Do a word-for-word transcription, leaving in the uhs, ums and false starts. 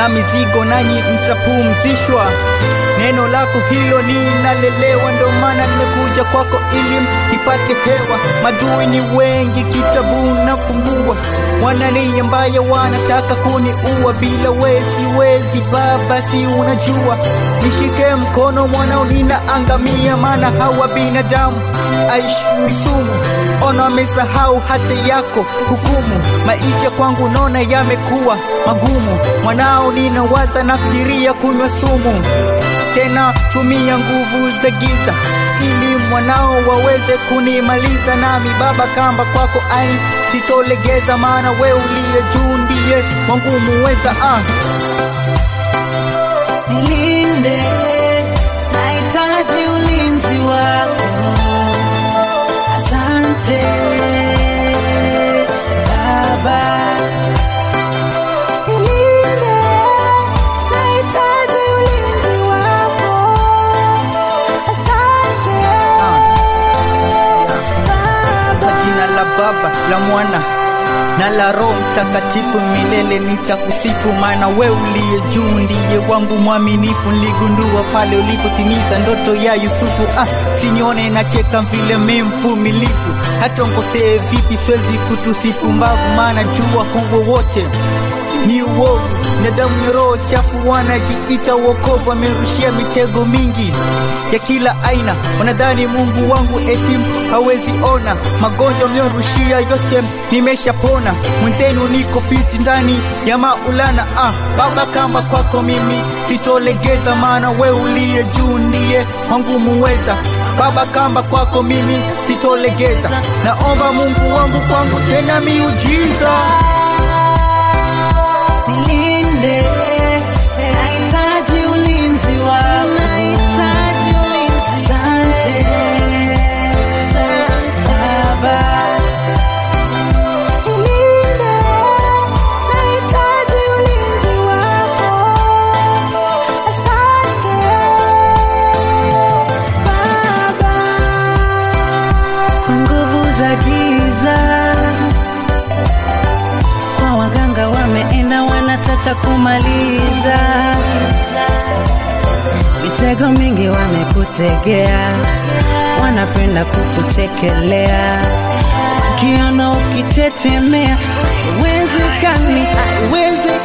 na mizigo nanyi mtapumzishwa. Neno lako hilo ninalelewa, ndo maana nimekuja kwako ili nipate hewa. Madui ni wengi, kitabu nafungua, wanania mbaya wanataka kuniua. Bila wewe siwezi Baba, si unajua. Nishike mkono mwanao ninaangamia, maana hawa binadamu aishi misumu. Ona wamesahau hata yako hukumu. Maisha kwangu naona yamekuwa magumu, mwanao ninawaza nafikiria kunywa sumu. Tena tumia nguvu za giza ili mwanao waweze kunimaliza. Nami Baba kamba kwako ai sitolegeza, maana wewe uliye juu ndiye wangu muweza. ah Nilinde, nahitaji ulinzi wako. Asante Baba. Nilinde, nahitaji ulinzi wako. Asante Baba. Kwa jina la Baba, la Mwana na la Roho Mtakatifu, milele nitakusifu. Maana wewe uliye juu ndiye wangu mwaminifu. Niligundua pale ulipotimiza ndoto ya Yusufu. Ah, sinyone na cheka vile mimi mvumilivu. Hata ngosee vipi siwezi kutusifu mbavu, maana jua huo wote ni uovu. Nadamu ya roho chafu wanajiita wokovu, wamerushia mitego mingi ya kila aina. Wanadhani Mungu wangu eti hawezi ona. Magonjwa mliorushia yote nimeshapona. Mwenzenu niko fiti ndani ya Maulana. ah Baba kamba kwako mimi sitolegeza, maana wewe uliye juu ndiye wangu muweza. Baba kamba kwako mimi sitolegeza. Naomba Mungu wangu kwangu tena miujiza. Nilinde, nahitaji ulinzi wako. Nahitaji ulinzi. Asante Baba. Nilinde, nahitaji ulinzi wako. Asante Baba. Kwa nguvu za giza, kwa waganga wameenda wanataka kumaliza. Mitego mingi wamekutegea, wanapenda kukuchekelea. Kiona ukitetemea, haiwezekani, haiwezekani.